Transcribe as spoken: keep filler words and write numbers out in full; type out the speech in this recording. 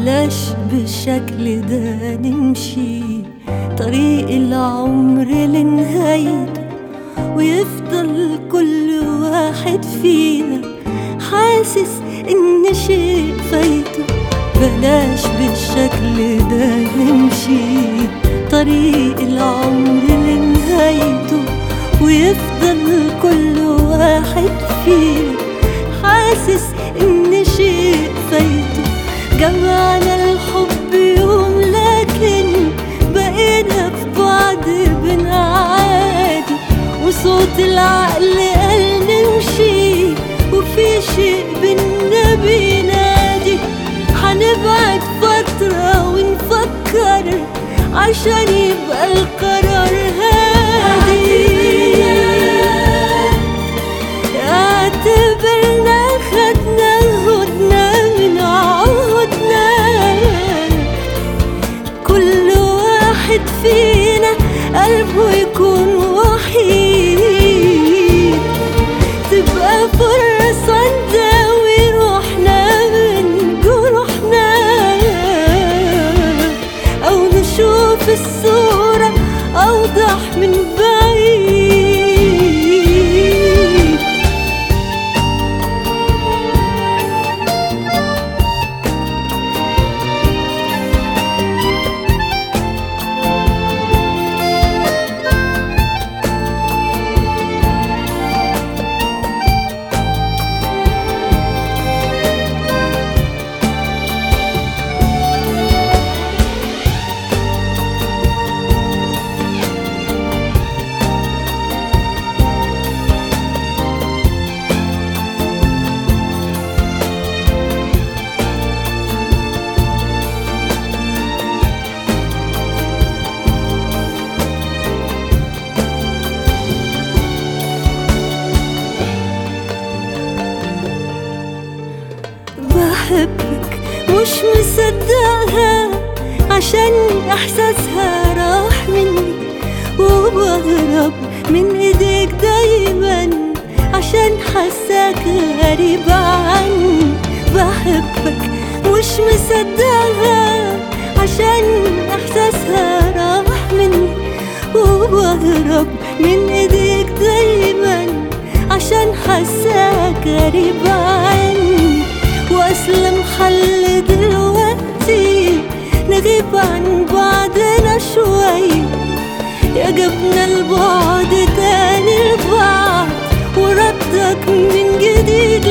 بلاش بالشكل ده نمشي طريق العمر لنهايته، ويفضل كل واحد فينا حاسس إن شيء فايته. بلاش بالشكل ده نمشي طريق العمر لنهايته، ويفضل كل واحد فينا حاسس إن شيء فايته. جمعنا الحب يوم لكن بقينا في بعض بنعادي، وصوت العقل قال نمشي وفي شيء بينا بينادي. هنبعد فترة ونفكر عشان يبقى القرار هادي. اعتبرنا خدنا هدنة من عهدنا، كل واحد فينا قلبه يكون وحيد، تبقى فرصة نداوي روحنا من جروحنا، أو نشوف الصورة أوضح من بعيد. بحبك مش مصدقها عشان إحساسها راح مني، وبهرب من إيديك دايما عشان حاساك غريبة عني. بحبك مش مصدقها عشان إحساسها راح مني، وبهرب من إيديك دايما عشان حاساك غريبة عني. وأسلم حل دلوقتي نغيب عن بعضنا شوي، يا جبنا البعد تاني لبعض وردك من جديد